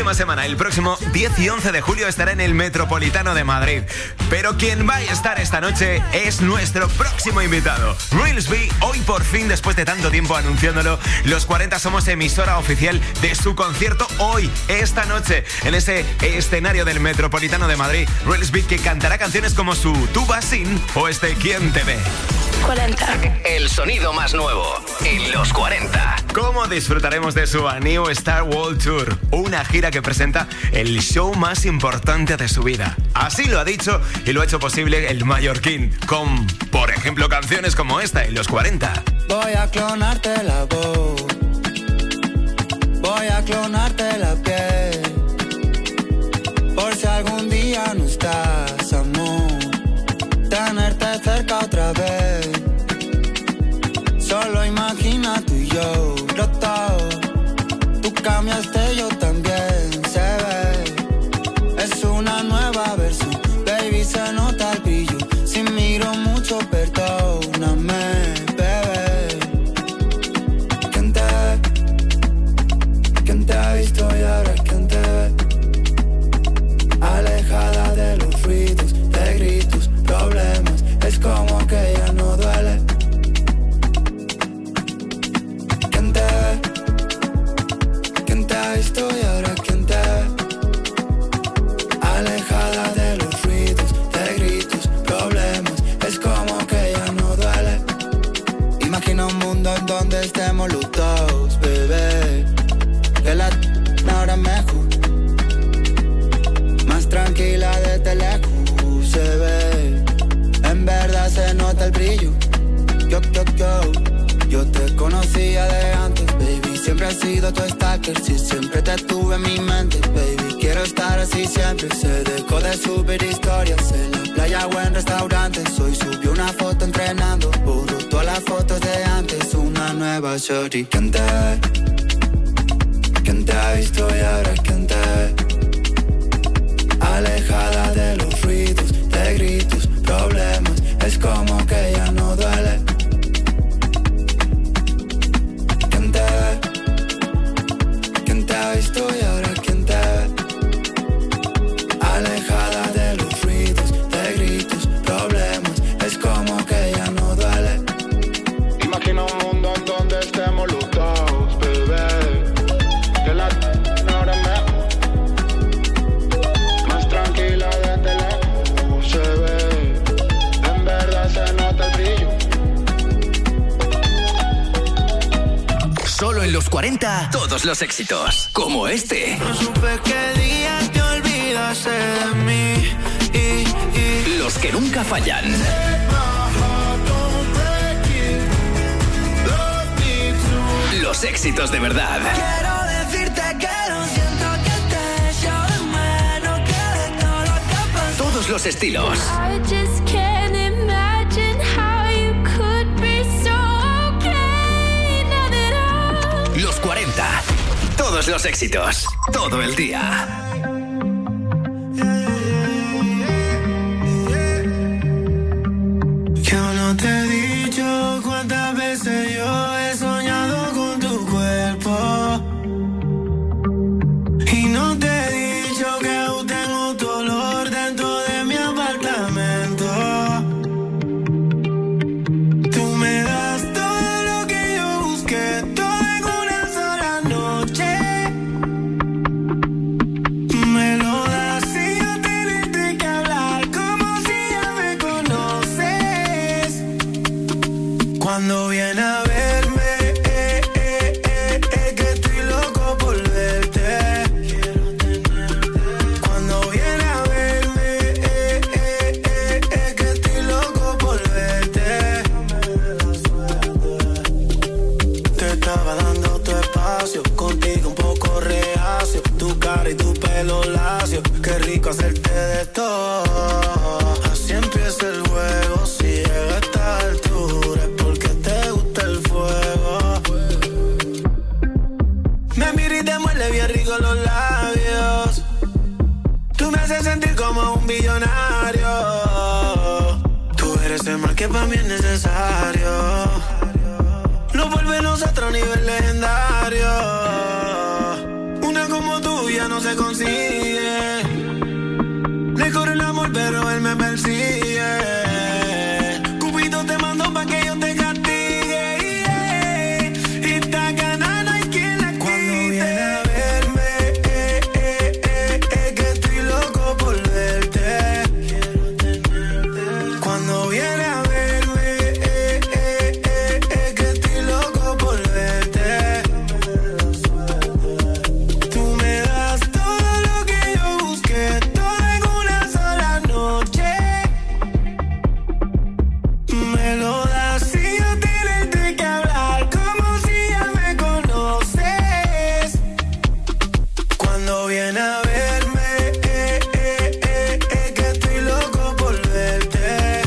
próxima semana, el próximo 10 y 11 de julio, estará en el Metropolitano de Madrid. Pero quien va a estar esta noche es nuestro próximo invitado, Reels B. Hoy por fin, después de tanto tiempo anunciándolo, Los 40 somos emisora oficial de su concierto hoy, esta noche, en ese escenario del Metropolitano de Madrid. Reels B, que cantará canciones como su Tú vas sin o este ¿Quién te ve? 40. El sonido más nuevo en Los 40. ¿Cómo disfrutaremos de su A New Star World Tour? Una gira que presenta el show más importante de su vida. Así lo ha dicho y lo ha hecho posible el mallorquín, con, por ejemplo, canciones como esta en Los 40. Voy a clonarte la voz, voy a clonarte la piel, por si algún día no estás, amor, tenerte cerca otra vez. Solo imagina tú y yo, los dos. Tú cambiaste, yo también, se ve. Es una nueva versión, baby, se nota el brillo. Si miro mucho, perdóname, bebé. ¿Quién te ha visto y ahora quién te ve? Alejada de los ruidos, de gritos, problemas. Es como que ya no duele. ¿Quién te ha visto y ahora quién te ve? Alejada de los ruidos, de gritos, problemas. Es como que ya no duele. Imagina un mundo en donde estemos los dos, bebé. Que la ahora mejor, más tranquila desde lejos se ve. En verdad se nota el brillo. Yo te conocía de antes, baby. Siempre he sido tu stalker, sí, siempre te tuve en mi mente, baby. Quiero estar así siempre. Se dejó de subir historias en la playa o en restaurantes. Hoy subió una foto entrenando, borró todas las fotos de antes. Una nueva shorty. ¿Quién te ve? ¿Quién te ha visto y ahora quién te ve? Alejada de los ruidos, de gritos, problemas. Es como que ya no duele. ¿Quién te ha visto y ahora quién te ve? Alejada de los ruidos, de gritos, problemas. Es como que ya no duele. Imagina un mundo en donde estemos los dos, bebé. Que la ahora mejor, más tranquila desde lejos se ve. En verdad se nota el brillo. Solo en Los 40, todos los éxitos, como este. No supe qué día te olvidaste de mí. Los que nunca fallan. Los éxitos de verdad. Quiero decirte que lo siento, que te echo de menos, que de todo lo que pasó. Todos los estilos. I just can't imagine how you could be so okay now that I'm... Los 40. Todos los éxitos. Todo el día. Yo no te he dicho cuántas veces yo he soñado con tu cuerpo. Y no te he dicho que aún tengo tu olor dentro de mi apartamento. Tú me das todo lo que yo busqué, todo en una sola noche. Me lo das sin yo tenerte que hablar, como si ya me conoces. Cuando viene a verme, que estoy loco por verte. Cuando viene a verme, que estoy loco por verte. Te estaba dando tu espacio, contigo un poco reacio. Tu cara y tu pelo lacio, qué rico hacerte de todo. Así empieza el juego, si llega a esta altura es porque te gusta el fuego. Me mira y te muerde bien rico los labios. Tú me haces sentir como un billonario. Tú eres el mal que para mí es necesario. Nos vuelve nosotros a nivel legendario. Una como tú ya no se se consigue. Le corre el amor, pero él me persigue. Cupido te mandó pa' que yo te castigue. Y esta gana no hay quien la quite. Cuando viene a verme, que estoy loco por verte. Cuando viene a verme, que estoy loco por verte. Tú me das todo lo que yo busqué, todo en una sola noche. Me lo das y yo tienes que hablar como si ya me conoces. Cuando viene a verme, que estoy loco por verte.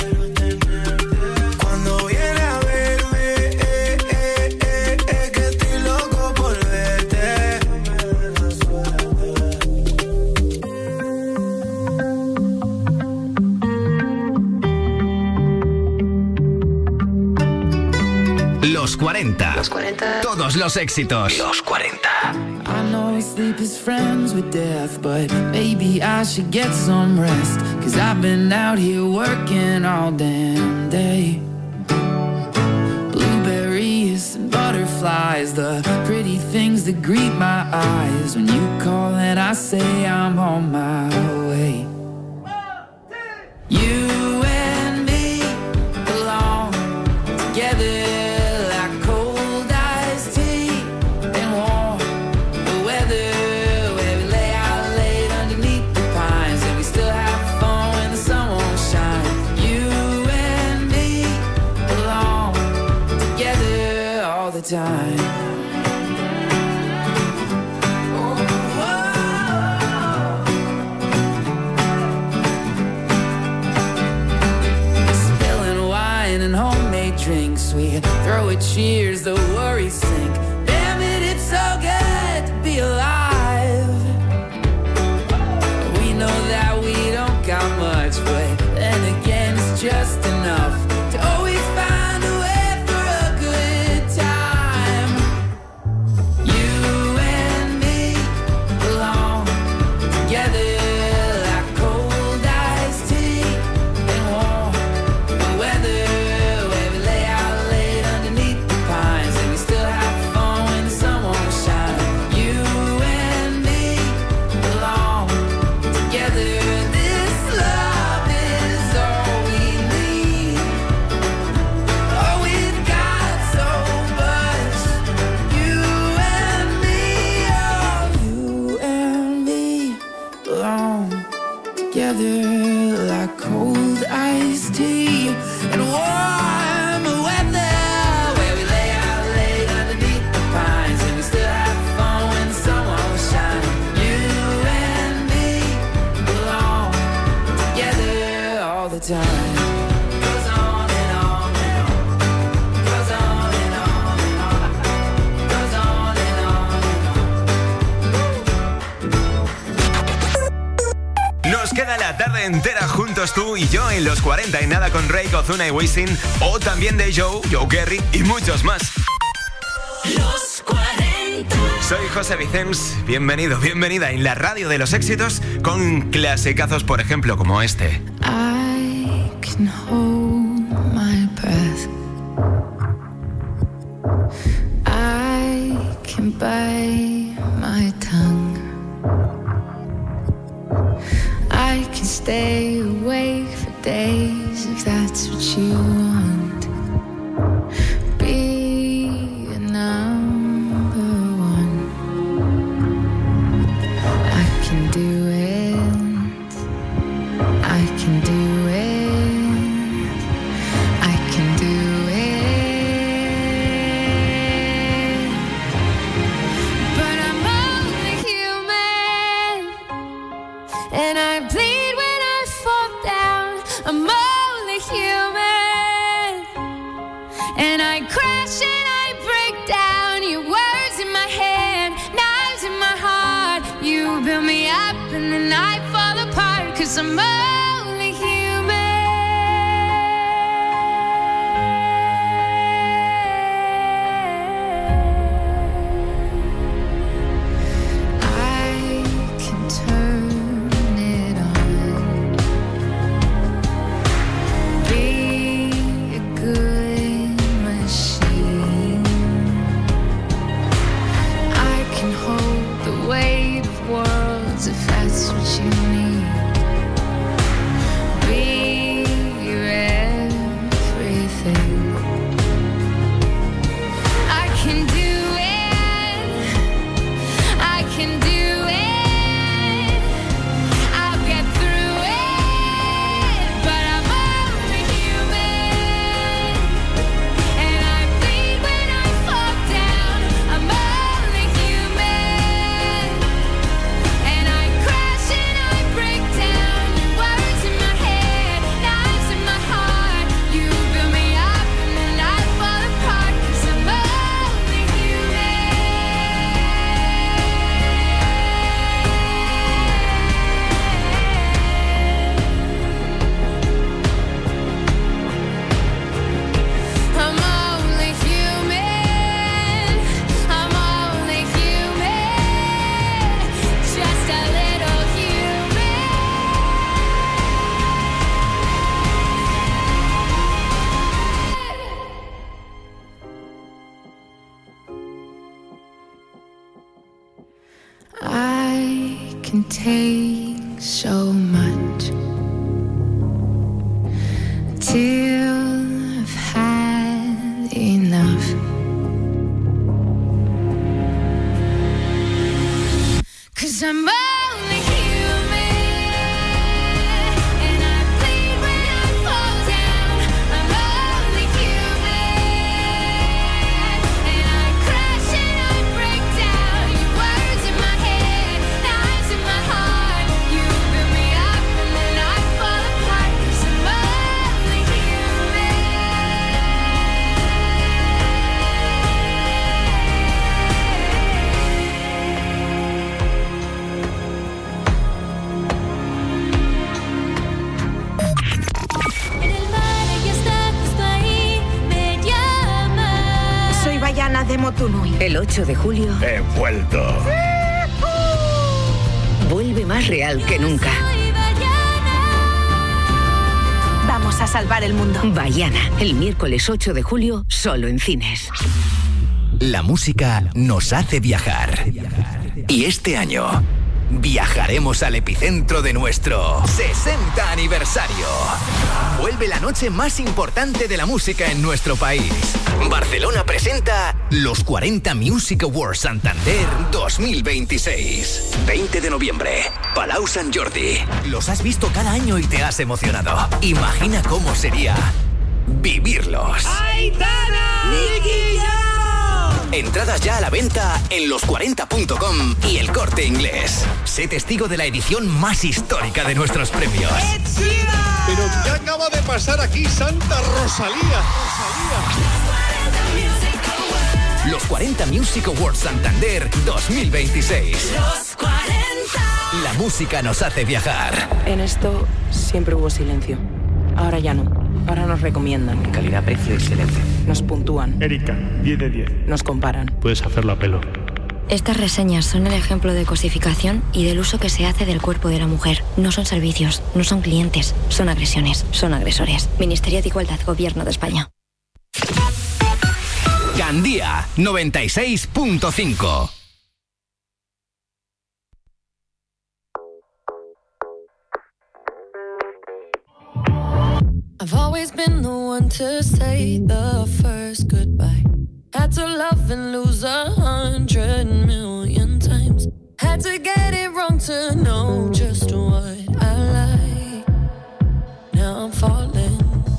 Cuando viene a verme, que estoy loco por verte. Los 40. Todos los éxitos. Los 40. I know sleep is friends with death, but maybe I should get some rest. 'Cause I've been out here working all damn day. Blueberries and butterflies, the pretty things that greet my eyes. When you call and I say I'm on my way. You and me belong together. Time. Spilling wine and homemade drinks, we throw a cheers, the worries sink. Damn it, it's so good to be alive. We know that we don't got much, but then again, it's just enough to always find a way. Like cold iced tea and warm weather, where we lay out late underneath the pines, and we still have fun when the sun won't shine. You and me belong together all the time. Goes on and on and on. Goes on and on and on. Goes on and on and on. Nos queda la tarde entera juntos tú y yo en los 40 y nada con Rake, Ozuna y Wisin, o también de Joe Kerry y muchos más. Los 40. Soy José Vicens, bienvenido, bienvenida en la radio de los éxitos con clasicazos, por ejemplo, como este. I can hold my breath. I can bite my tongue. I can stay awake for days if that's what you want. Be a number one. I can do it. I can do it. I can do it. But I'm only human, and I bleed when I fall down. I'm only human, and I crash and I break down. Your words in my head, knives in my heart. You build me up and then I fall apart, 'cause I'm only human. I just what you need. Be your everything. I can do it. I can do it. I'll get through it. But I'm only human. And I bleed when I fall down. I'm only human. And I crash and I break down. Words in my head, knives in my heart. You build me up and then I fall apart. 'Cause I'm only I'm only human. I'm only human. Just a little human. I can take so much till I've had enough. 'Cause I'm only human. And I bleed when I fall down. I'm only human. And I crash and I break down. Your words in my head, knives in my heart. You build me up and then I fall apart. 'Cause I'm only En el mar ella está justo ahí, me llama. Soy Bayana de Motunui. El 8 de julio He vuelto. vuelve más real que nunca. Soy Bayana. Vamos a salvar el mundo. Bayana, el miércoles 8 de julio, solo en cines. La música nos hace viajar. Y este año viajaremos al epicentro de nuestro 60 aniversario. Vuelve la noche más importante de la música en nuestro país. Barcelona presenta los 40 Music Awards Santander 2026. 20 de noviembre, Palau Sant Jordi. Los has visto cada año y te has emocionado. Imagina cómo sería vivirlos. Entradas ya a la venta en los40.com y El Corte Inglés. Sé testigo de la edición más histórica de nuestros premios. Pero ¿qué acaba de pasar aquí, Santa Rosalía? Los 40 Music Awards Santander 2026. Los 40. La música nos hace viajar. En esto siempre hubo silencio. Ahora ya no. Ahora nos recomiendan. Calidad, precio y silencio. Nos puntúan. Erika, 10 de 10. Nos comparan. Puedes hacerlo a pelo. Estas reseñas son el ejemplo de cosificación y del uso que se hace del cuerpo de la mujer. No son servicios, no son clientes, son agresiones, son agresores. Ministerio de Igualdad, Gobierno de España. Gandía 96.5. I've always been the one to say the first goodbye. Had to love and lose 100 million times. Had to get it wrong to know just what I like. Now I'm falling.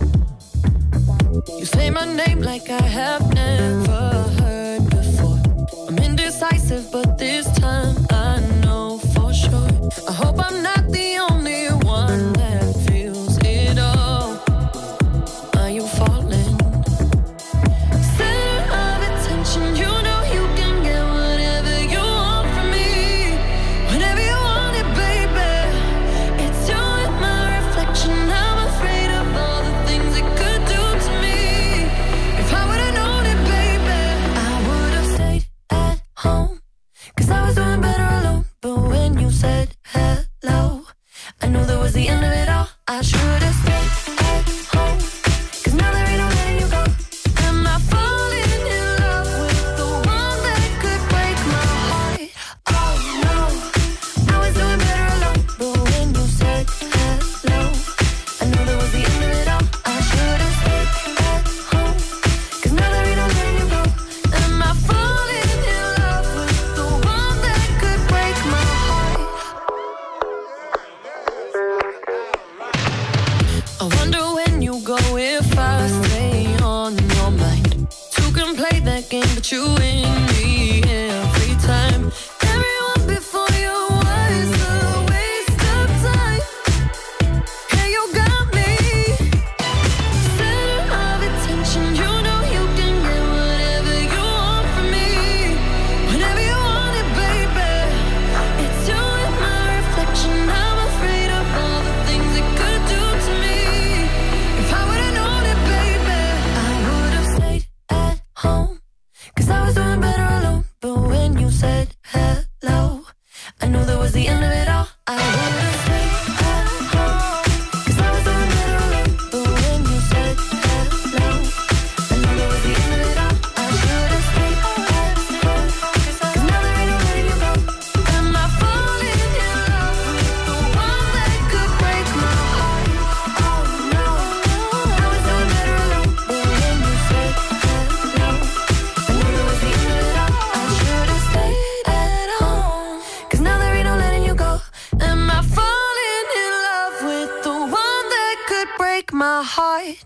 You say my name like I have never heard before. I'm indecisive, but this time I know for sure. I hope I'm not the only one that feels it all. Are you falling? Center of attention, you know you can get whatever you want from me. Whenever you want it, baby. It's you and my reflection. I'm afraid of all the things it could do to me. If I would've known it, baby. I wonder when you go if I stay on your mind. Two can play that game, but you win me every time. Everyone before you was a waste of time. Hey, you got me center of attention. You know you can get whatever you want from me, whenever you want it, baby. It's you and my reflection. I'm afraid of all the things it could do to me. If I would've known it, baby, I would've stayed at home, 'cause I was doing better alone. But when you said hello, I knew that was the end of it all. I would've stayed at home, 'cause I was doing better alone. But when you said hello, I knew that was the end of it all. I should've stayed at home, 'cause now there ain't no letting you go. Am I falling in love with the one that could break my heart? Oh no, I was doing better alone. But when you said hello, I knew that was the end of it all. I should've stayed at home, 'cause now there ain't no letting you go. Am I falling in love with the one that could break my heart?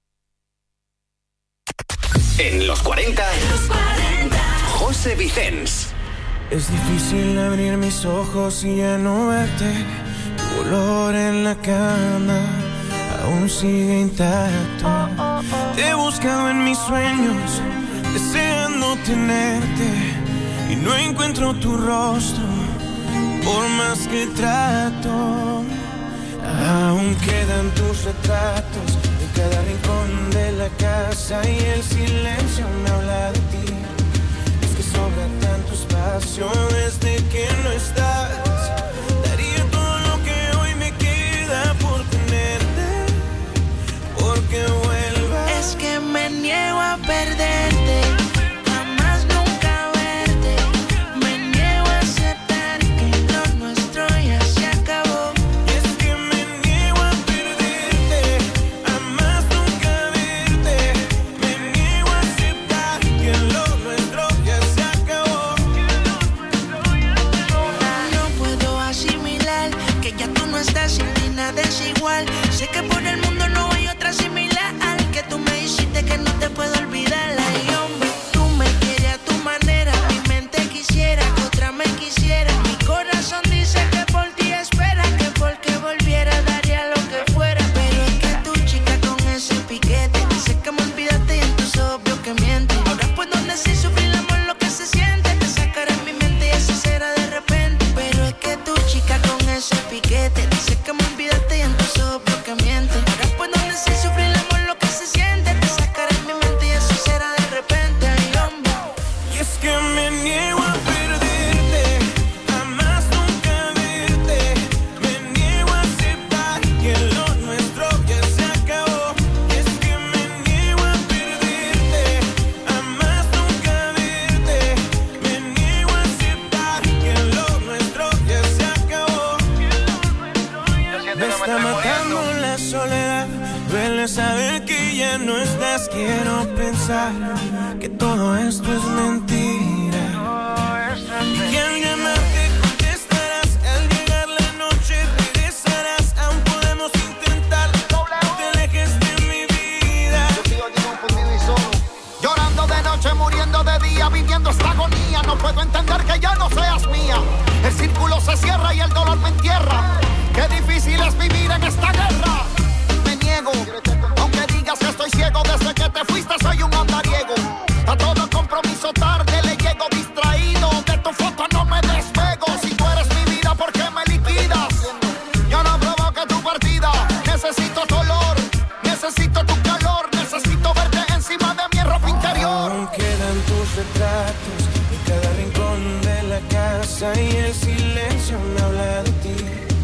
En los 40, José Vicens. Es difícil abrir mis ojos y ya no verte. Tu olor en la cama aún sigue intacto. Te he buscado en mis sueños, deseando tenerte, y no encuentro tu rostro, por más que trato. Aún quedan tus retratos en cada rincón de la casa, y el silencio me habla de ti. Es que sobra tanto espacio desde que no estás. Daría todo lo que hoy me queda por tenerte, porque vuelvas. Es que me niego a perderte, jamás nunca verte. Me niego a aceptar que lo nuestro ya se acabó. Es que me niego a perderte, jamás nunca verte. Me niego a aceptar que lo nuestro ya se acabó. No puedo asimilar que ya tú no estás, sin ti nada es igual. Sé que por el mundo no hay otra similar, que tú me hiciste que no te puedo olvidar. Ay, hombre, tú me quieres a tu manera, mi mente quisiera que otra me quisiera. Mi corazón dice que por ti espera, que porque volviera daría lo que fuera. Pero es que tu chica con ese piquete dice que me olvidaste y en tus ojos veo que miente. Ahora puedo decir sufrir el amor lo que se siente, te sacaré en mi mente y eso será de repente. Pero es que tu chica con ese piquete dice que me olvidaste y en tus ojos veo que miente. Ahora puedo decir sufrir el amor lo que se siente, te sacaré en mi mente y eso será de repente. Ay, hombre. Y es que me niego a perderte, jamás nunca verte. Me niego a aceptar que lo nuestro ya se acabó. Y es que me niego a perderte, jamás nunca verte. Me niego a aceptar que lo nuestro ya se acabó. Me está matando la soledad, duele saber que ya no estás. Quiero pensar que todo esto es mentira, y que al llamarte contestarás, al llegar la noche regresarás. Aún podemos intentar, no te alejes de mi vida. Yo sigo aquí confundido y solo, llorando de noche, muriendo de día, viviendo esta agonía. No puedo entender que ya no seas mía. El círculo se cierra y el dolor me entierra. Qué difícil es vivir en esta guerra. Me niego, aunque digas que estoy ciego. Desde que te fuiste soy un andariego. A todo compromiso tarde le llego, distraído. De tu foto no me despego. Si tú eres mi vida, ¿por qué me liquidas? Yo no provoqué tu partida. Necesito tu olor, necesito tu calor. Necesito verte encima de mi ropa interior. Aún quedan tus retratos en cada rincón de la casa, y el silencio me habla de ti.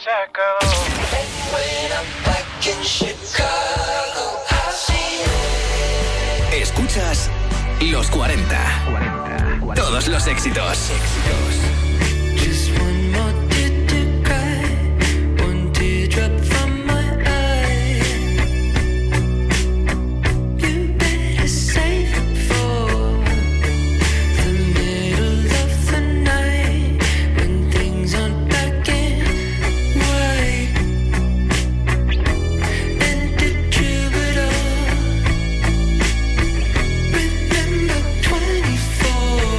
se quedó. Escuchas Los 40. Todos los éxitos. Just one more tear to cry, one teardrop from my eye. You better save it for the middle of the night, when things aren't black and white. And to true it all, remember 24.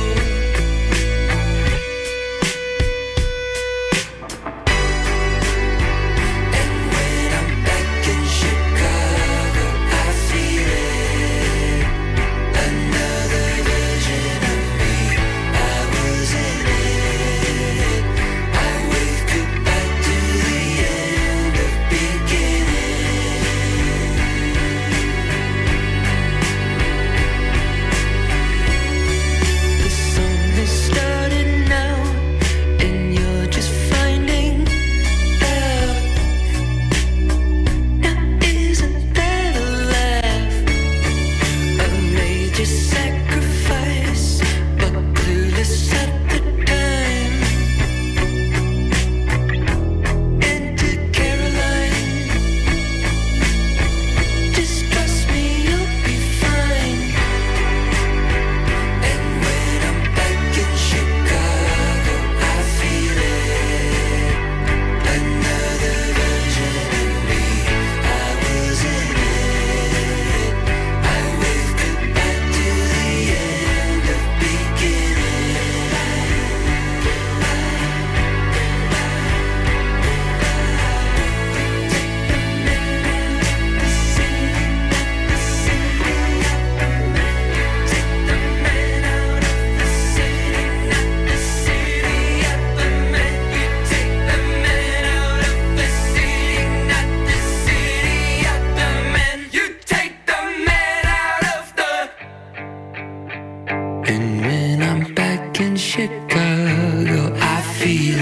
Chicago, I feel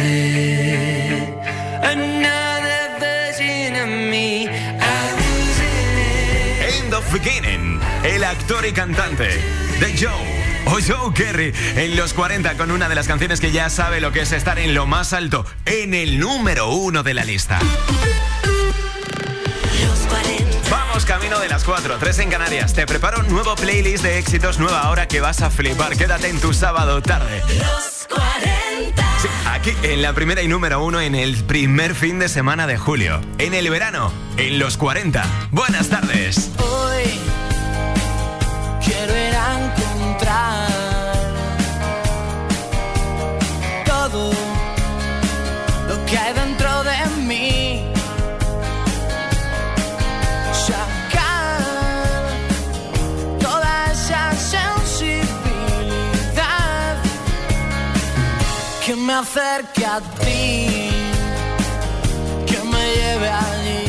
it. Another version of me, I was in it. End of Beginning, el actor y cantante de Joe o Joe Kerry en los 40 con una de las canciones que ya sabe lo que es estar en lo más alto, en el número 1 de la lista. Vamos camino de las 4, 3 en Canarias. Te preparo un nuevo playlist de éxitos, nueva hora que vas a flipar. Quédate en tu sábado tarde. Los 40. Sí, aquí en la primera y número 1 en el primer fin de semana de julio. En el verano, en los 40. Buenas tardes. Hoy quiero ir a encontrar todo lo que hay dentro de mí. Sacar toda esa sensibilidad que me acerque a ti, que me lleve allí.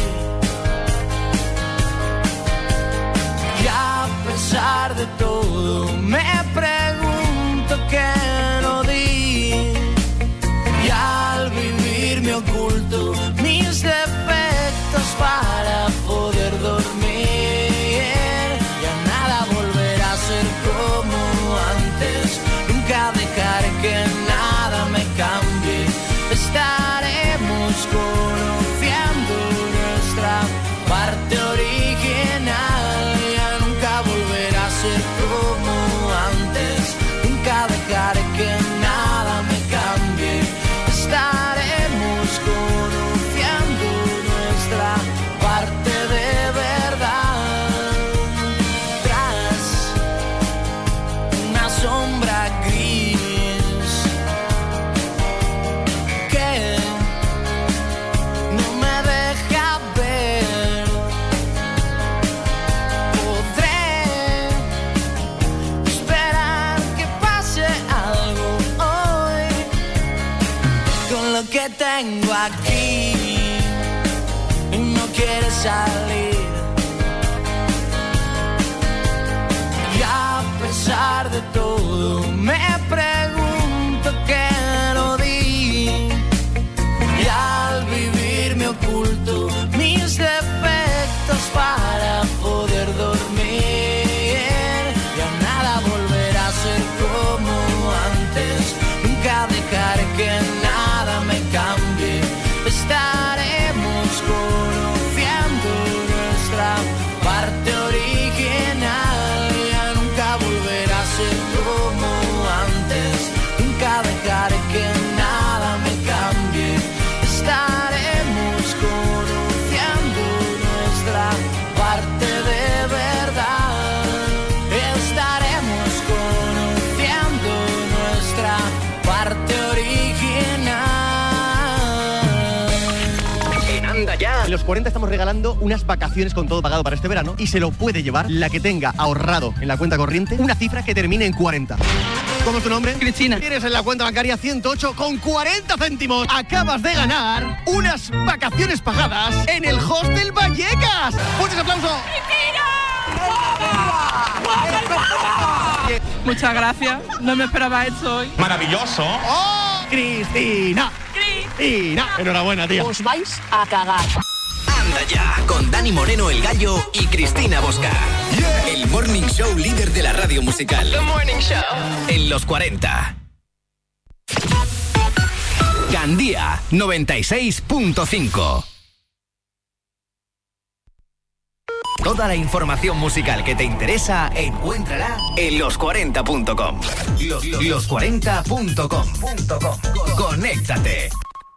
Y a pesar de todo me pregunto qué no di, y al vivir me oculto mis defectos para poder dormir. Ya nada volverá a ser como antes, nunca dejaré que nada me cambie. Estaremos conociendo nuestra parte original. Ya nunca volverá a ser como antes, nunca dejaré que nada me cambie. Estaremos conociendo nuestra parte de verdad. Tras una sombra gris que no me deja ver, podré esperar que pase algo hoy con lo que tengo aquí y no quiere salir. Y a pesar de todo me pregunto qué no di, y al vivir ya. En los 40 estamos regalando unas vacaciones con todo pagado para este verano y se lo puede llevar la que tenga ahorrado en la cuenta corriente una cifra que termine en 40. ¿Cómo es tu nombre? Cristina. Tienes en la cuenta bancaria 108,40 céntimos. Acabas de ganar unas vacaciones pagadas en el Hostel Vallecas. ¡Muchos aplausos! Muchas gracias. No me esperaba esto hoy. Maravilloso. ¡Oh, Cristina! ¡Cristina! Enhorabuena, tía. Os vais a cagar. Anda ya, con Dani Moreno el Gallo y Cristina Bosca. Yeah. El Morning Show líder de la radio musical. The Morning Show. En los 40. Gandía 96.5. Toda la información musical que te interesa, encuéntrala en los40.com. Los40.com. Conéctate.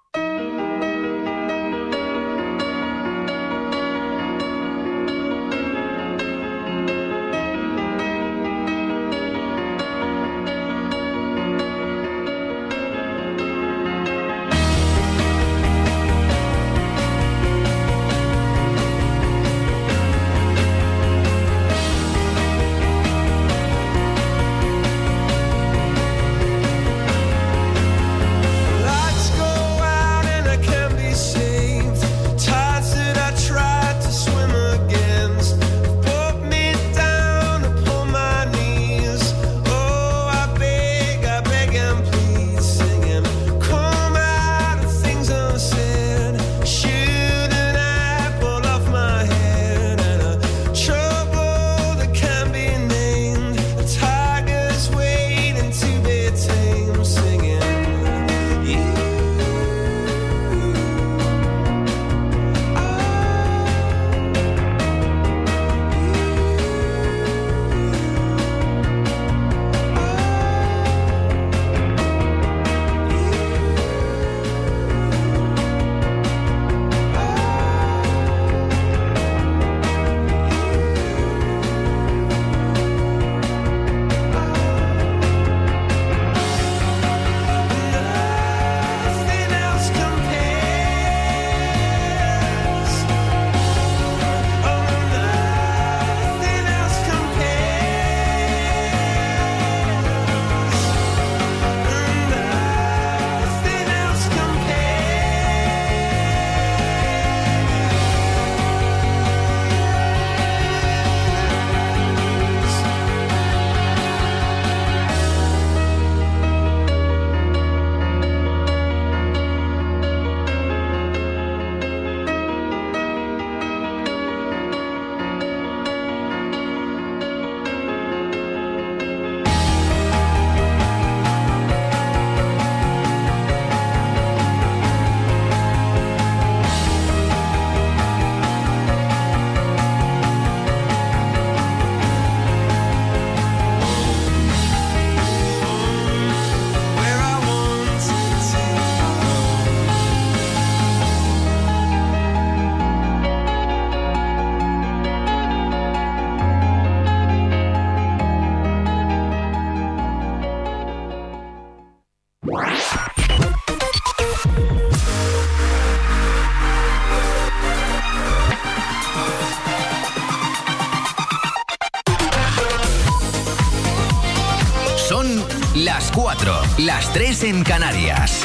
Las 4, las 3 en Canarias.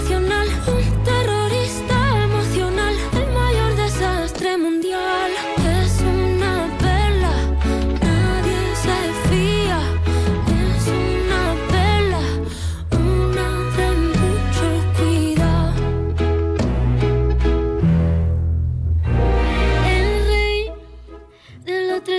Mundial.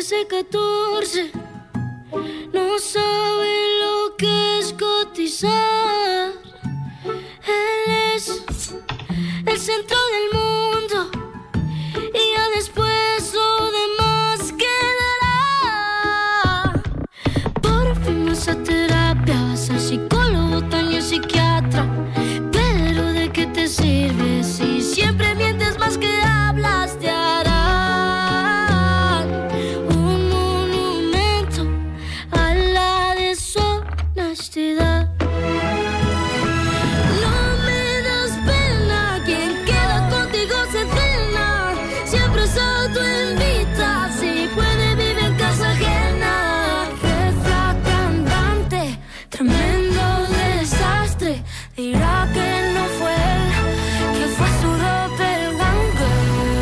13-14 no sabe lo que es cotizar. Él es el centro del mundo y ya después lo demás quedará. Por fin vas a terapia, vas al psicólogo, también psiquiatra. Pero ¿de qué te sirve si siempre mientes más que hablas? Te harán un monumento a la deshonestidad. No me das pena, quien queda contigo se cena. Siempre se autoinvita, si puede vive en casa ajena. Refracandante, tremendo desastre. Dirá que no fue él, que fue su doppelganger.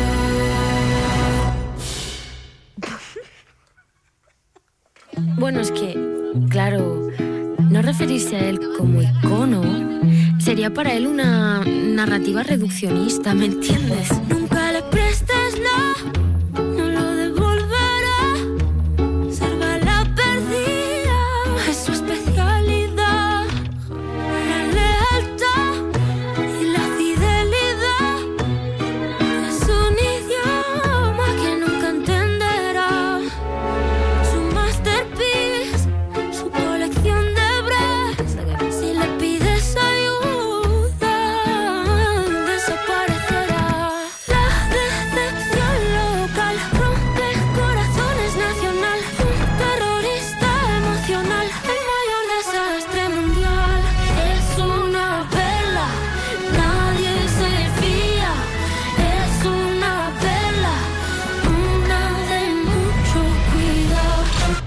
Bueno, es que, claro, no referirse a él como icono sería para él una narrativa reduccionista, ¿me entiendes? Nunca le prestes nada, no lo devolverá. Salva la perdida, es su especialidad. La lealtad y la fidelidad es un idioma que nunca entenderá. Su masterpiece, su colección de bras. Si le pides ayuda, desaparecerá. La decepción local rompe corazones nacional. Un terrorista emocional, el mayor desastre mundial. Es una perla, nadie se fía. Es una perla, una de mucho cuidado.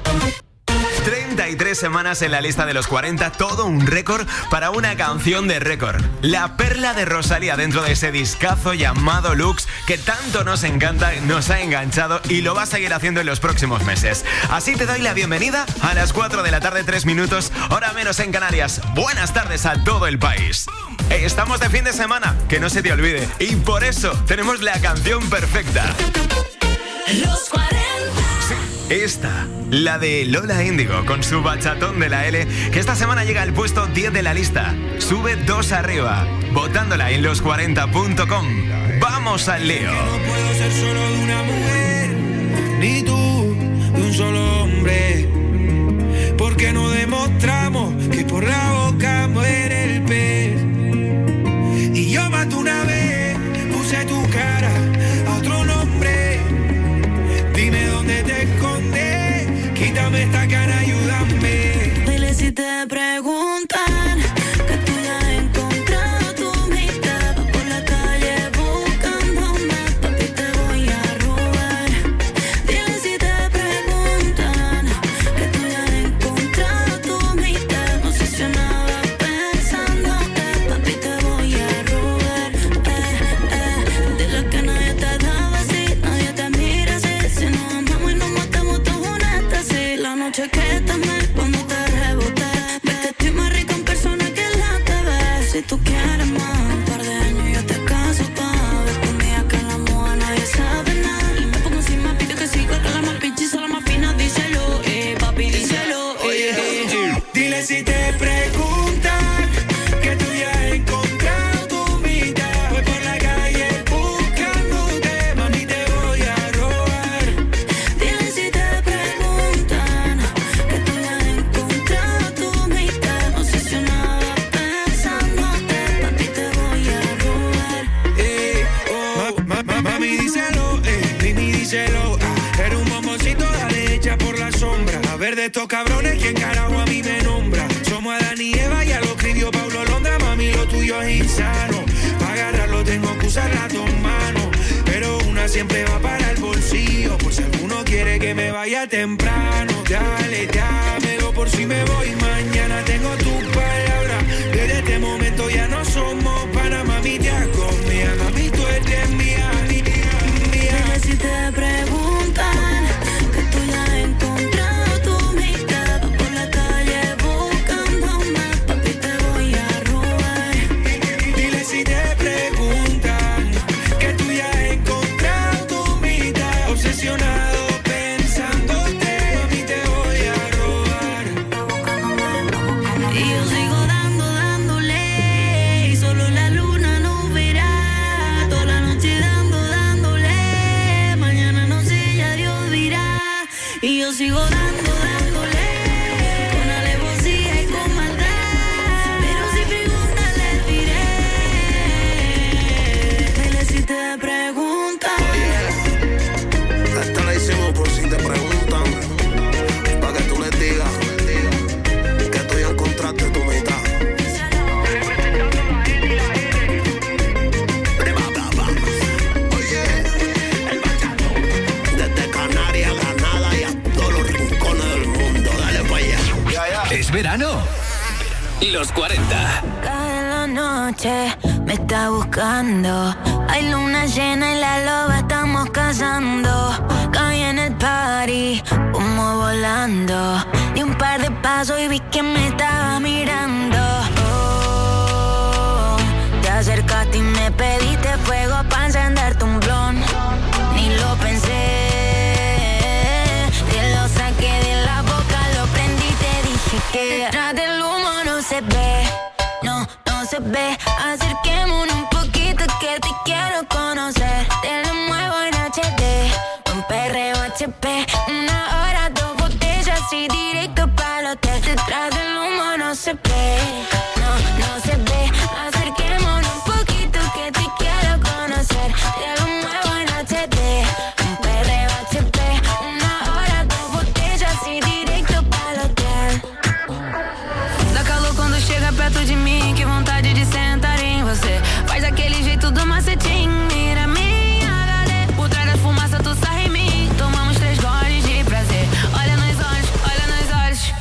33 semanas en la lista de los 40, todo un récord para una canción de récord. La perla de Rosalía dentro de ese discazo llamado Lux, que tanto nos encanta, nos ha enganchado y lo va a seguir haciendo en los próximos meses. Así te doy la bienvenida a las 4 de la tarde, 3 minutos, hora menos en Canarias. Buenas tardes a todo el país. Estamos de fin de semana, que no se te olvide, y por eso tenemos la canción perfecta. Los 40. Esta, la de Lola Índigo con su bachatón de la L, que esta semana llega al puesto 10 de la lista. Sube 2 arriba, votándola en los40.com. ¡Vamos al lío! No puedo ser solo de una mujer, ni tú de un solo hombre. Porque no demostramos que por la boca muere el pez. Y yo mato una vez, puse tu cara a otro nombre. Dime dónde te escondes, quítame esta cara, ayúdame. Dile si te preguntan que tú ya has encontrado tu mitad. Vas por la calle buscándome, papi te voy a robar. Dile si te preguntan que tú ya has encontrado tu mitad. Obsesionada pensándote, papi te voy a robar. Dile que nadie te da así, nadie te mira así. Si nos amamos y nos matamos todos honestas, sí. La noche que te amé cuando te reboté, ves que estoy más rica en persona que en la TV. Si tú quieres más, un par de años yo te caso pa' ver que un día que la moda nadie sabe nada. Y me pongo encima, pide que siga, que la más pinchiza, la más fina, díselo, papi, díselo, Dile si te preguntan que tú ya has encontrado tu mitad. Voy por la calle buscándote, mami te voy a robar. Dile si te preguntan que tú ya has encontrado tu mitad. Obsesionada pensándote, papi te voy a robar. Mami díselo, Nini díselo. Eres un bomboncito, dale hecha por la sombra. A ver de estos cabrones, ¿quién carajo a mí me nombra? Somos Adán y Eva, ya lo escribió Paulo Londra. Mami, lo tuyo es insano. Para agarrarlo tengo que usar las dos manos. Pero una siempre va para el bolsillo, por si alguno quiere que me vaya temprano. Dale, dámelo por si me voy mañana. Tengo tus palabras, desde este momento ya no somos pana. Mami, te hago mía, mami, tú eres mía, mía. Dile si te preguntan que tú ya has encontrado tu mitad. Vas por la calle buscándome, papi te voy a robar. Dile si te preguntan que tú ya has encontrado tu mitad. Obsesionado pensando Los 40. Cae la noche, me está buscando. Hay luna llena y la loba estamos cazando. Caí en el party, humo volando. Di un par de pasos y vi que me estaba mirando. Oh, te acercaste y me pediste fuego para encenderte un blon. Ni lo pensé. Te lo saqué de la boca, lo prendí y te dije que detrás del humo no se ve, no se ve. Acerquémonos un poquito que te quiero conocer. Te lo muevo en HD, un perreo HP. 1 hora, 2 botellas y directo para el hotel. Detrás del humo no se ve, no se ve. Acerquémonos un poquito que te quiero conocer. Te lo muevo en HD, un perreo HP. 1 hora, 2 botellas y directo para el hotel. Dá calor quando chega perto de mim, que vontade de sentar em você. Faz aquele jeito do macetinho, mira minha HD. Por trás da fumaça tu sai em mim, tomamos 3 goles de prazer. Olha nos olhos,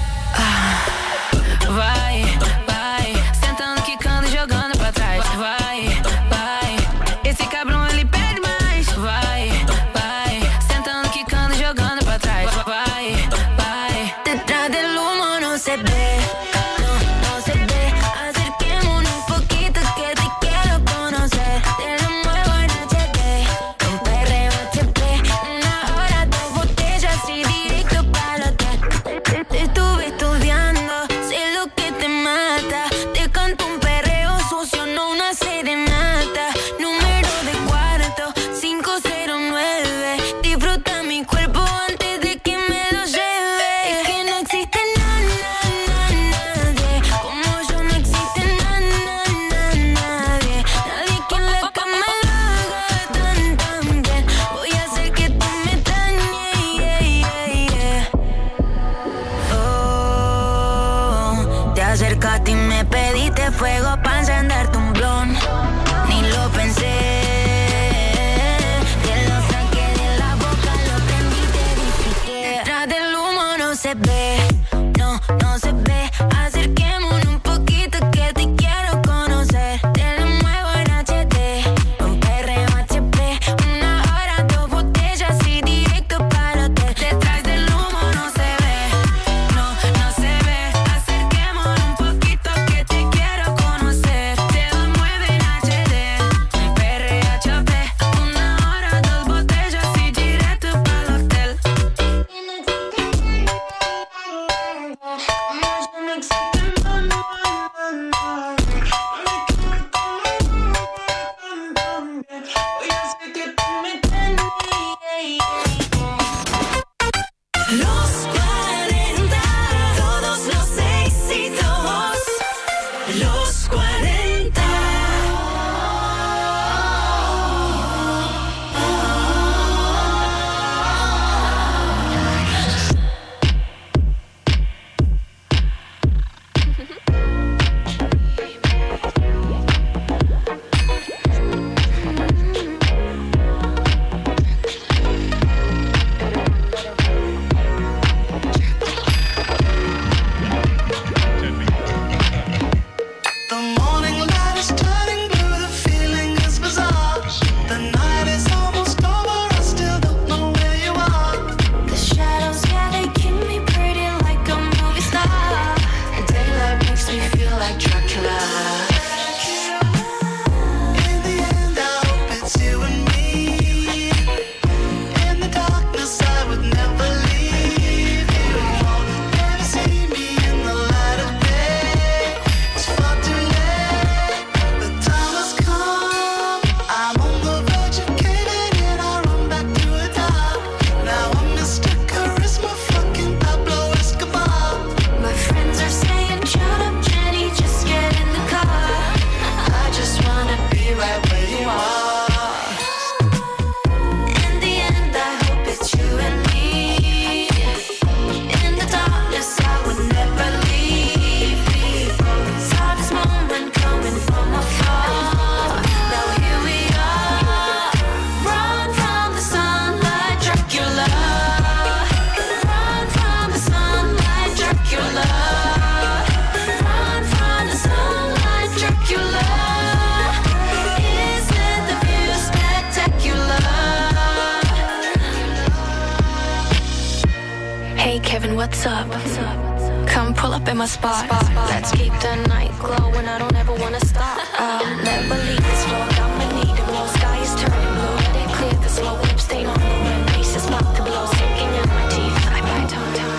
vai, sentando, quicando, jogando pra trás. Vai, esse cabrão ele pede mais. Vai, sentando, quicando, jogando pra trás. Vai. Detrás del humo no se ve, no se ve. Acerquémonos un poquito que te quiero conocer. Te lo muevo en HD, un perreo HP. 1 hora, 2 botellas y directo para el hotel. Te estuve estudiando, sé lo que te mata. Te canto un perreo sucio, no una serenata. Número de cuarto, 509. Disfruta mi cuerpo antes de que me lo lleve. Es que no existe nadie como yo, no existe nadie. Nadie que en la cama lo haga tan bien. Voy a hacer que tú me extrañes. Oh, te acercaste y me pediste fuego para encenderte un blon. Ni lo pensé. Te lo saqué de la boca, lo prendí y te dije que detrás del humo no se ve, no se ve. Acerquémonos un poquito que te quiero conocer. Te lo muevo en HD, un perreo HP. 1 hora, 2 botellas y directo para el hotel. Detrás del humo no se ve, no se ve. Acerquémonos un poquito que te quiero conocer. Te what's up? Come pull up in my spot. Let's keep the night glowing. I don't ever wanna stop. I'll never leave this road. I'ma need it. No sky is turning blue. Let it clear the slow lip stain on the rim. Face is about to blow, sinking in my teeth. I bite on it.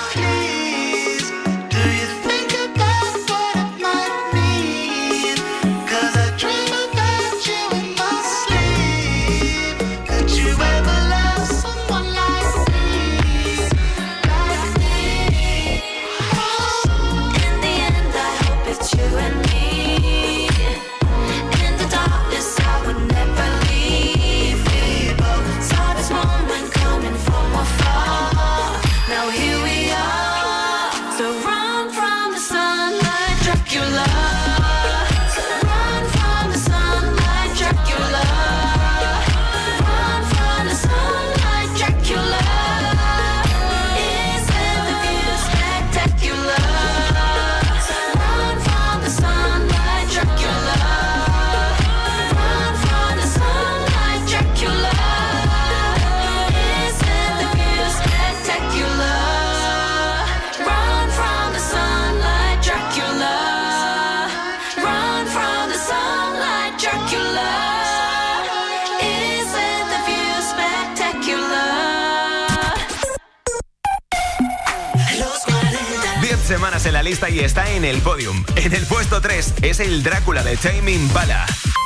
Semanas en la lista y está en el podium. En el puesto 3 es el Drácula de Tame Impala.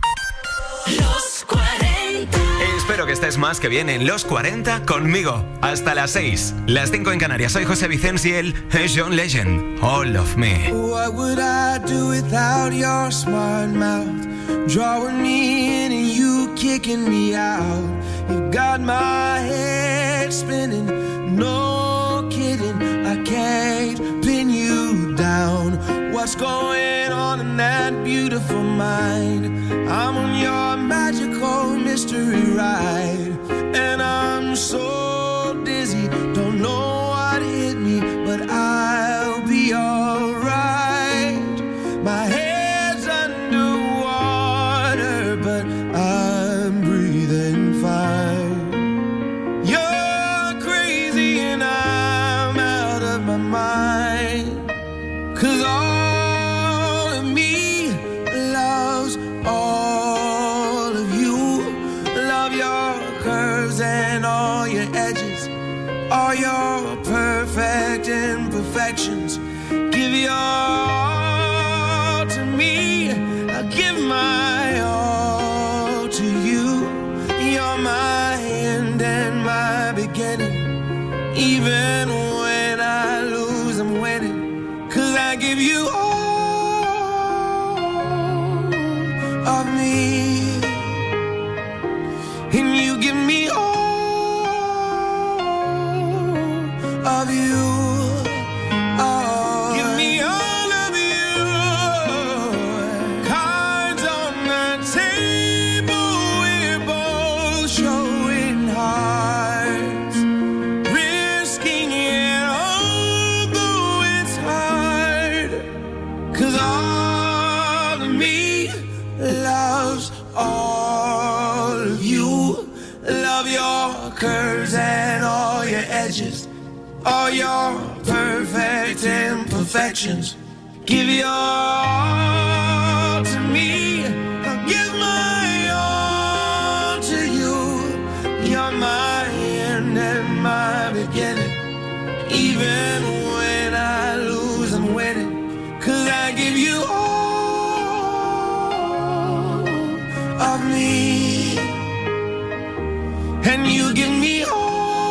Los 40. Espero que estés más que bien en Los 40 conmigo. Hasta las 6, las 5 en Canarias. Soy José Vicens y él es John Legend. All of me. What would I do without your smart mouth? Drawing me in and you kicking me out. You got my head spinning. No kidding, I can't pin you down. What's going on in that beautiful mind? I'm on your magical mystery ride, and I'm so dizzy, don't know what hit me, but I'll be alright. My head's underwater, but I'm breathing fine. You're crazy and I'm out of my mind, 'cause all of me loves all of you. Love your curves and all your edges, all your perfect imperfections. Give your all to me, I'll give my all to you. You're my end and my beginning. Even when I lose, I'm winning, 'cause I give you all of me, and you give me all of you. Oh, give me all of you. Cards on the table, we're both showing hearts, risking it all, though it's hard, 'cause all of me loves all of you. Love your curves and all your edges, all your perfect imperfections. Give your all to me, I'll give my all to you. You're my end and my beginning. Even when I lose, I'm winning, 'cause I give you all of me, and you give me all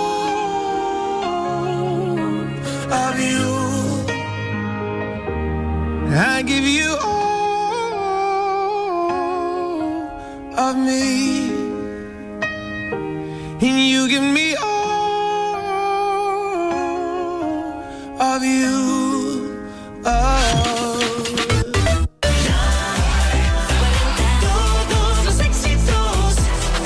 of you. I give you all of me, and you give me all of you. Oh. Todos los éxitos,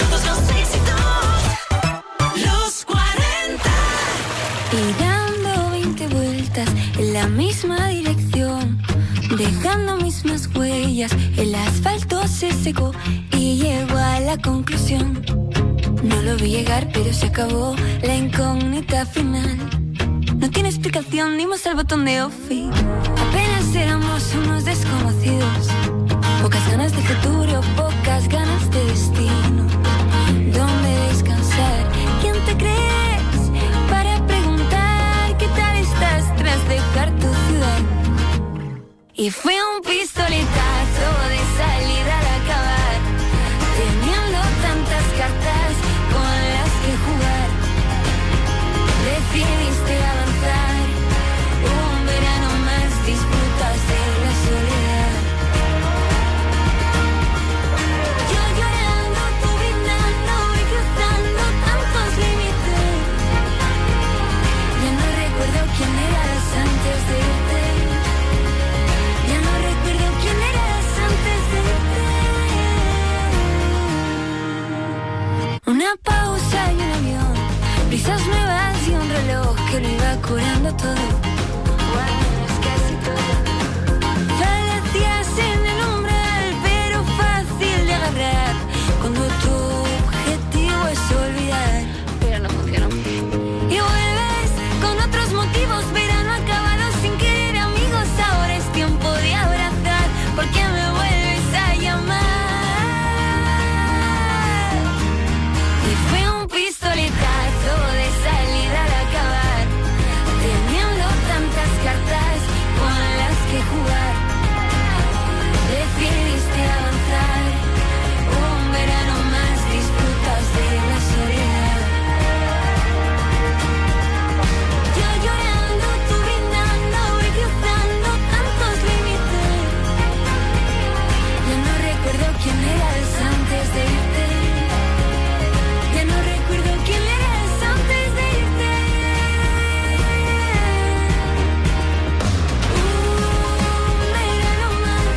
los 40. Y dando 20 vueltas en la misma dirección, dejando mismas huellas, el asfalto se secó y llegó a la conclusión. No lo vi llegar, pero se acabó la incógnita final. No tiene explicación, dimos al botón de off y apenas éramos unos desconocidos. Pocas ganas de futuro, pocas ganas de destino. ¿Dónde descansar? ¿Quién te crees para preguntar qué tal estás tras dejar tu ciudad? Y fue un pistoletazo de salida al acabar, teniendo tantas cartas con las que jugar. Decidiste avanzar, un verano más disfrutas de la soledad. Yo llorando, tú brindando y cruzando tantos límites. Ya no recuerdo quién eras antes de irte. Ya no recuerdo quién eras antes de irte. Una pausa y un avión, brisas nuevas y un reloj que lo iba curando todo. Guardas casi todo. Falacias en el umbral, pero fácil de agarrar cuando tu objetivo es olvidar. Pero no funcionó. Y vuelves con otros motivos, verano acabado sin querer amigos. Ahora es tiempo de abrazar, porque me vuelves a llamar. Y fue un pistoletazo de salida al acabar, teniendo tantas cartas con las que jugar. Decidiste avanzar, un verano más disfrutas de la soledad. Yo llorando, tú brindando y cruzando tantos límites. Ya no recuerdo quién eras antes de irte. Ya no recuerdo quién eras antes de irte. Verano más.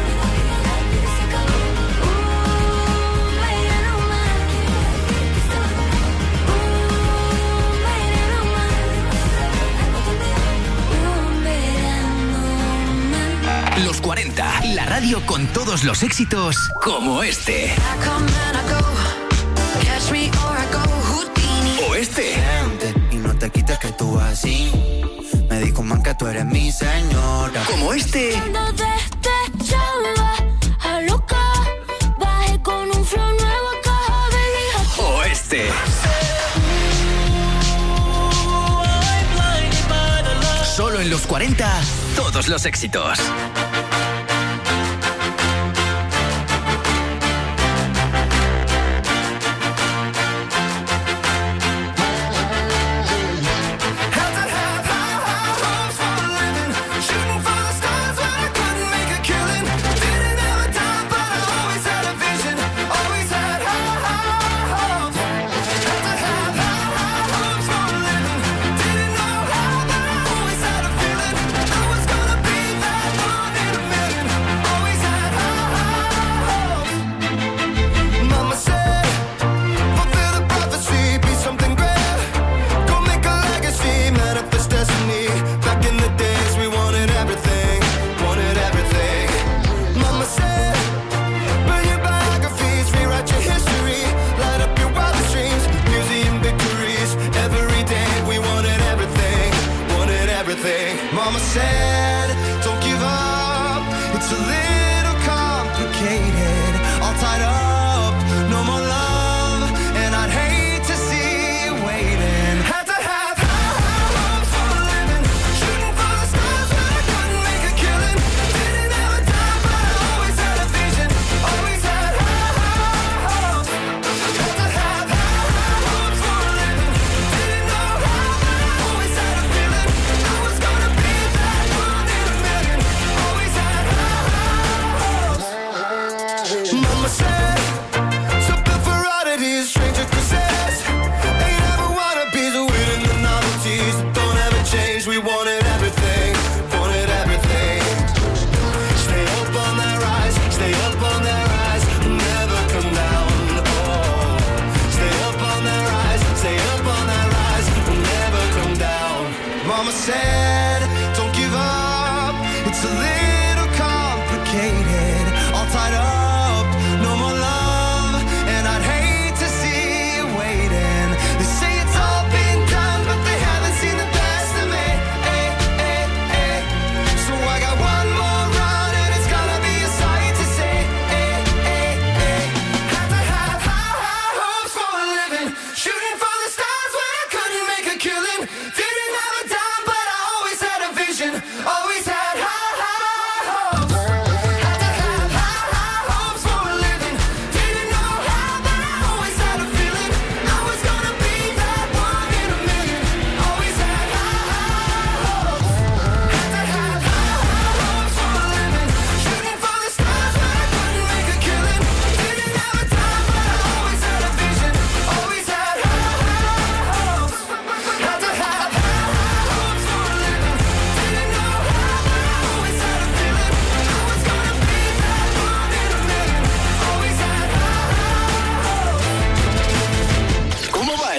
Verano más. Verano más. Los 40, la radio con todos los éxitos como este. O este. Y no te quites que tú vas así. Me dijo man que tú eres mi señora. Como este. Cuando despechaba a loca, bajé con un flow nuevo a caja de lija. O este. Solo en los 40, todos los éxitos.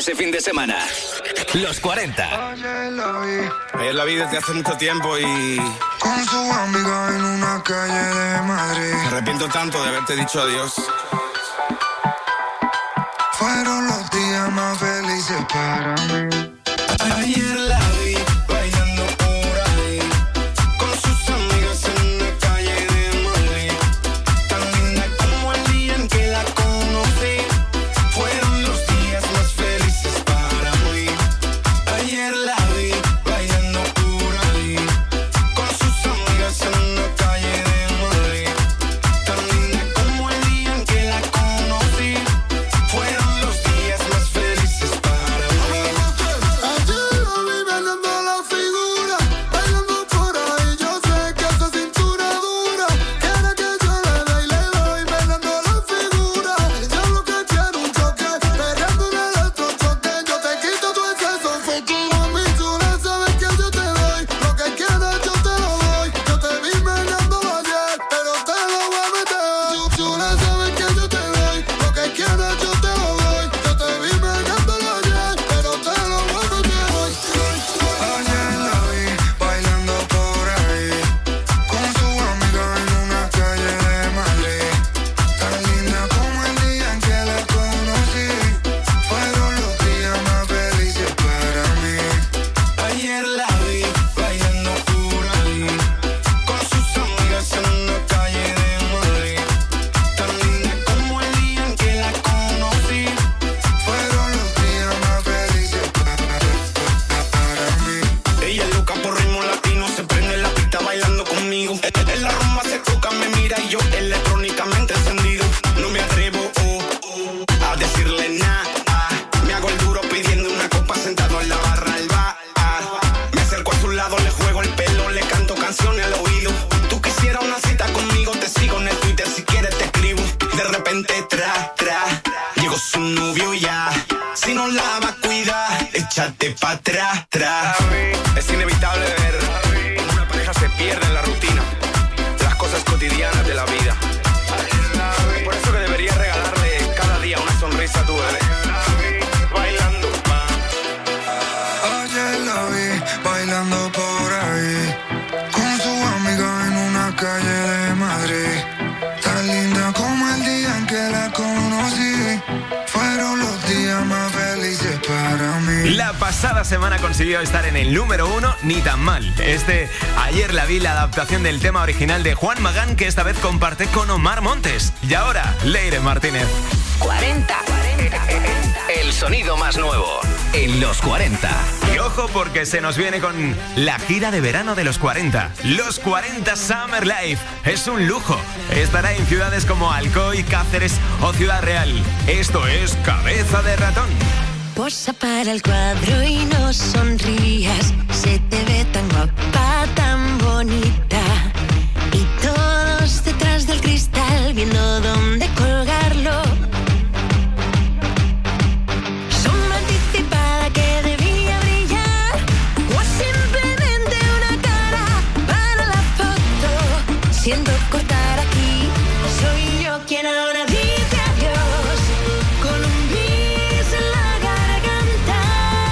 ese fin de semana. Los 40. Ayer la vi desde hace mucho tiempo y... Con su amiga en una calle de Madrid. Me arrepiento tanto de haberte dicho adiós. Fueron los días más felices para mí. Ayer la vi bailando por ahí, con sus amigas en la calle de Madrid. Tan linda como el día en que la conocí. Fueron los días más felices para mí. Ayer la vi bailando por ahí, con sus amigas en la calle de Madrid. Tan linda como el día en que la conocí. Fueron los días más felices para mí. échate pa' atrás, Es inevitable ver cómo una pareja se pierde en la rutina, las cosas cotidianas de la vida. Es por eso que deberías regalarle cada día una sonrisa a tu bebé. Bailando, ayer la vi bailando por ahí, con su amiga en una calle de Madrid. Tan linda como el día en que la conocí. Fueron los días más felices para mí. La pasada semana consiguió estar en el número 1, Ni tan mal. Ayer la vi, la adaptación del tema original de Juan Magán, que esta vez comparte con Omar Montes. Y ahora, Leire Martínez. 40. El sonido más nuevo en los 40. Y ojo, porque se nos viene con la gira de verano de los 40. Los 40 Summer Life. Es un lujo. Estará en ciudades como Alcoy, Cáceres o Ciudad Real. Esto es Cabeza de Ratón. Posa para el cuadro y no sonrías. Se te ve tan guapa, tan bonita. Y todos detrás del cristal viendo dónde colgarlo. Sombra anticipada que debía brillar. O simplemente una cara para la foto. Siento cortar aquí. Soy yo quien ahora dice adiós. Con un bis en la garganta.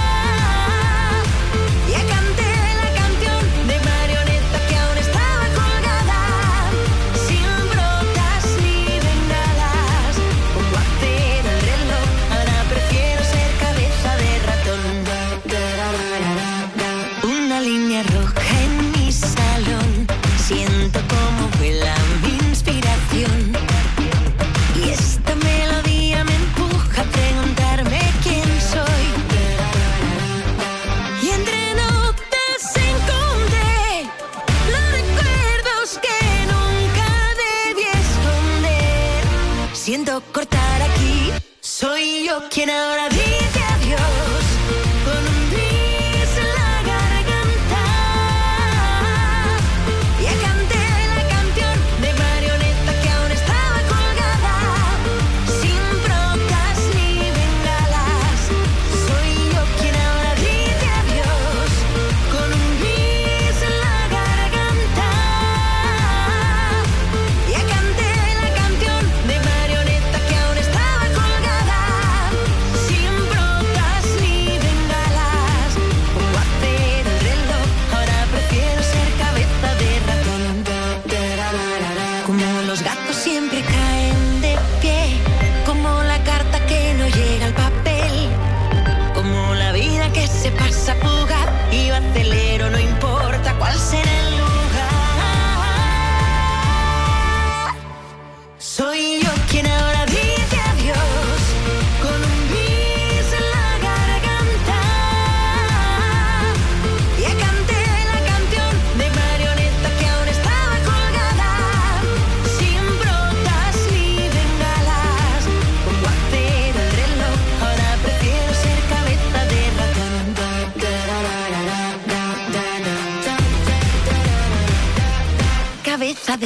Ya canté la canción de marioneta que aún estaba colgada. Sin brotas ni bengalas. Pongo a hacer el reloj. Ahora prefiero ser cabeza de ratón. Una línea roja en mi salón. Siento cómo vuela mi inspiración. Y esta melodía me empuja a preguntarme quién soy. Y entre notas encontré los recuerdos que nunca debí esconder. Siento cortar aquí. Soy yo quien ahora dice adiós. Con un bis en la garganta. Ya canté la canción de marioneta que aún estaba colgada. Sin brotas ni bengalas. Soy yo quien ahora dice adiós. Con un bis en la garganta. Ya canté la canción de marioneta que aún estaba colgada. Sin brotas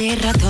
hace rato.